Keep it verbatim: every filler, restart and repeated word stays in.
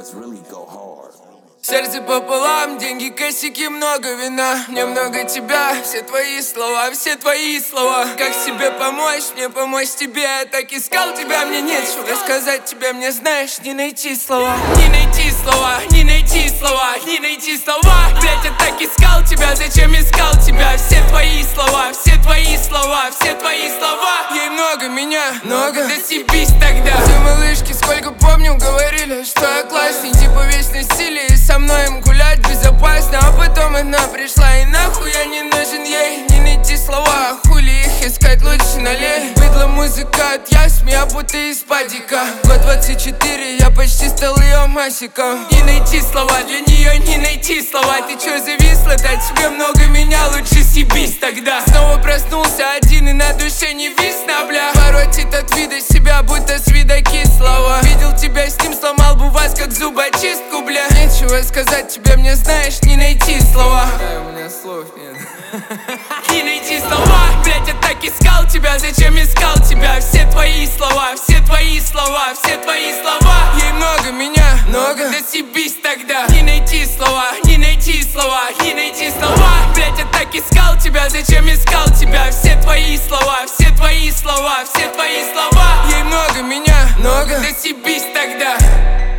Сердце пополам, деньги, косяки, много вина. Мне много тебя, все твои слова, все твои слова. Как себе помочь, мне помочь тебе. Я так искал тебя, мне нечего сказать тебе. Мне знаешь, не найти слова. Не найти слова, не найти слова, не найти слова. Блять, я так искал тебя, зачем искал тебя? Все твои слова, все твои слова, все твои слова. Ей много меня, много, да съебись тогда. Все малышки, сколько помню, говорили, что я классный. Типа весь на стиле, и со мной им гулять безопасно. А потом она пришла, и нахуй я не нужен ей. Не найти слова, хули их искать, лучше налей. Быдла музыка от ясми, я будто из падика. Год двадцать четыре, я почти стал ее масиком. Не найти слова, для нее не найти слова. Ты чё зависла, да тебе много меня, лучше съебись тогда. Снова проснулся один и на душе не висно, бля. Воротит от вида себя, будто с вида кислого. Видел тебя с ним, сломал бы вас как зубочистку, бля. Нечего сказать тебе, мне знаешь, не найти слова. Да, у меня слов нет. Не найти слова, блять, я так искал тебя, зачем искал тебя? Все твои слова, все твои слова, все твои слова. Ей много меня, много, да съебись тогда. Не найти слова, не найти слова, не найти слова. Блять, я так искал тебя, зачем искал тебя? Все твои слова, все твои слова, все твои слова. Ей много меня, много, да съебись тогда.